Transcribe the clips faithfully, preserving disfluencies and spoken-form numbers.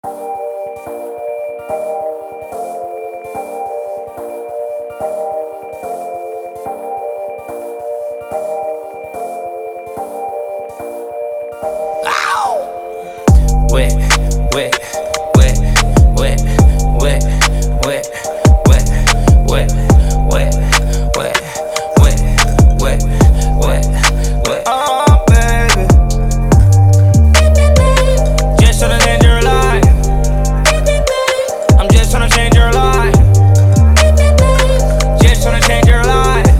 Wet, wet, wet, wet, wet, wet, wet, wet, wet, wet, wet, wet, wet, wet. Oh, baby, just tryna change your life. I'm just tryna change your life. Just tryna change your life.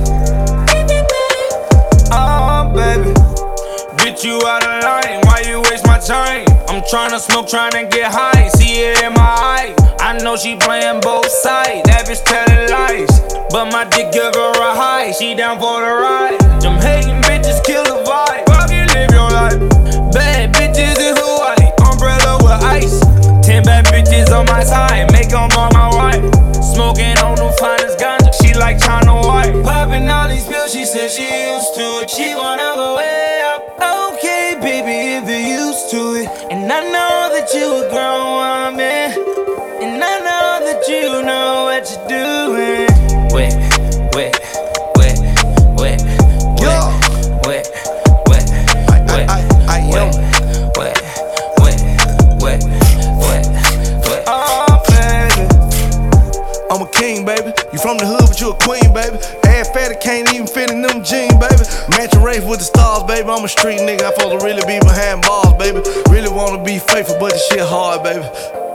Oh, baby, bitch, you out of line. Why you waste my time? I'm tryna smoke, tryna get high, see it in my eye. I know she playing both sides, that bitch telling lies. But my dick give her a high, she down for the ride. Them hating bitches kill the vibe, fucking live your life. Bad bitches in Hawaii, umbrella with ice. Ten bad bitches on my side, make them all my wife. Smoking on the finest ganja, she like China White. Popping all these pills, she said she used to it. She wanna go way up. Okay, baby, if you're used to it. And I know that you a grown woman, and I know that you know what you're doing. Wet, wet, wet, wet, wet, wet, wet, wet, wet, wet, wet, wet, wet, wet. Oh, baby, I'm a king, baby. You from the hood, but you a queen, baby. Ass fatty can't even fit in them jeans, baby. Match a race with the stars, baby. I'm a street nigga. I'm supposed to really be behind bars, baby. Really wanna be faithful, but this shit hard, baby.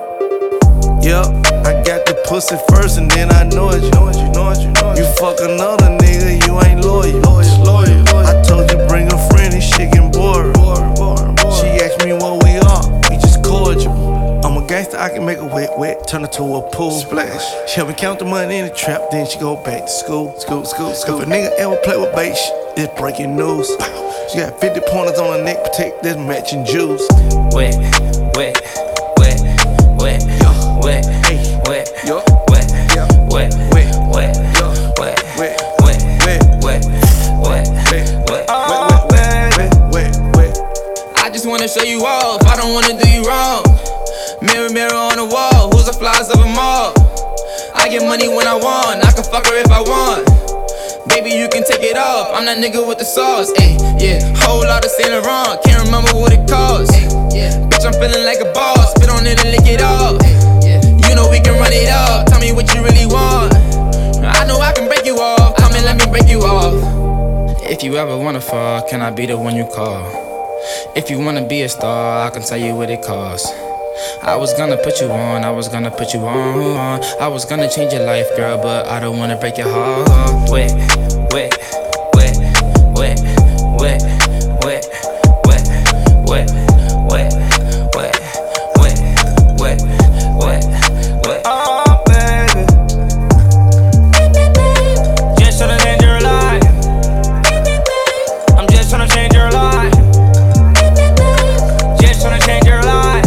Yup, I got the pussy first, and then I know it. You know it, you know it, you know it. You fuck another nigga, you ain't loyal. Loyal, loyal, loyal. I told you bring a friend, this shit getting boring. She asked me what we are, we just cordial. I'm a gangster, I can make a wet, wet, turn it to a pool. Splash. She help me count the money in the trap, then she go back to school. School, school, school. If a nigga ever play with bait, it's breaking news. She got fifty pointers on her neck, protect this matching jewels. Wet, wet, wet, wet, wet, Hey, wet, yo, wet, yeah, wet, wet, wet, yo, wet, wet, wet, wet, wet, wet, wet, wet. oh, baby, wet, wet. I just wanna show you off, I don't wanna do you wrong. Mirror, mirror on the wall, who's the flies of them all? I get money when I want, I can fuck her if I want. Baby, you can take it off, I'm that nigga with the sauce, ayy, yeah. Whole lot of Saint Laurent, can't remember what it costs, ay, yeah. Bitch, I'm feeling like a boss, spit on it and lick it off, ay, yeah. You know we can run it up, tell me what you really want. I know I can break you off, come and let me break you off. If you ever wanna fall, can I be the one you call? If you wanna be a star, I can tell you what it costs. I was gonna put you on, I was gonna put you on. I was gonna change your life, girl, but I don't wanna break your heart. Wet, wet, wet, wet, wet, wet, wet, wet, wet, wet, wet, wet, wet, wet. Oh, baby, just tryna change your life. I'm just tryna change your life. Just tryna change your life.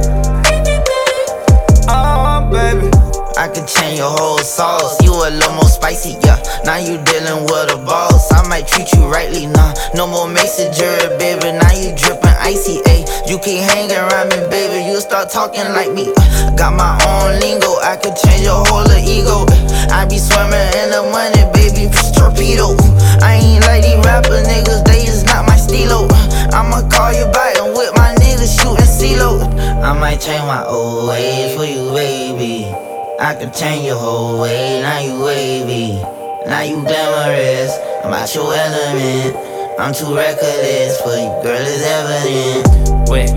I can change your whole sauce. You a little more spicy, yeah. Now you dealing with a boss. I might treat you rightly, nah. No more messenger, baby. Now you drippin' icy, ayy. You keep hanging around me, baby. You start talking like me. Got my own lingo. I could change your whole ego. I be swimming in the money, baby. Torpedo. I ain't like these rapper niggas. They is not my stilo. I'ma call you back and with my niggas shooting CeeLo. I might change my old ways for you, baby. I can change your whole way, now you wavy. Now you glamorous, I'm out your element. I'm too reckless for you, girl, it's evident. Wet,